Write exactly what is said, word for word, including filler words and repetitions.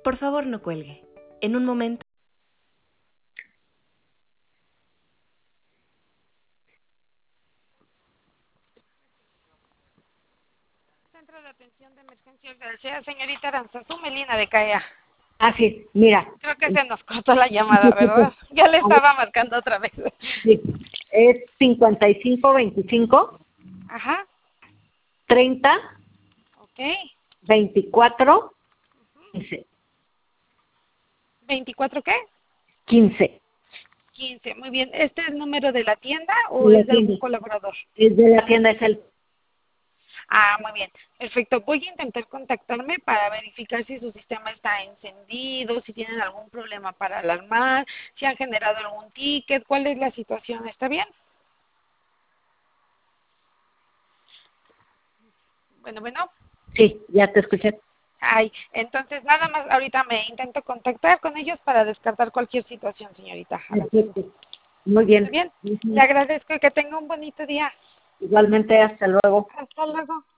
Por favor, no cuelgue. En un momento. Centro de Atención de Emergencias del C E A, señorita Aranzazú Melina de C A E A. Ah, sí, mira. Creo que se nos cortó la llamada, ¿verdad? Ya le A ver, estaba marcando otra vez. sí, es cincuenta y cinco veinticinco Ajá, treinta ok. veinticuatro quince. ¿veinticuatro qué? quince. quince, muy bien. ¿Este es el número de la tienda o De la es de tienda. algún colaborador? Es de la tienda, es el. Ah, muy bien. Perfecto. Voy a intentar contactarme para verificar si su sistema está encendido, si tienen algún problema para alarmar, si han generado algún ticket, cuál es la situación. ¿Está bien? Bueno, bueno. Sí, ya te escuché. Ay, entonces nada más ahorita me intento contactar con ellos para descartar cualquier situación, señorita Aranzazú. Perfecto. Muy Muy bien. bien. Le Ujú. agradezco y que tenga un bonito día. Igualmente, hasta luego. Hasta luego.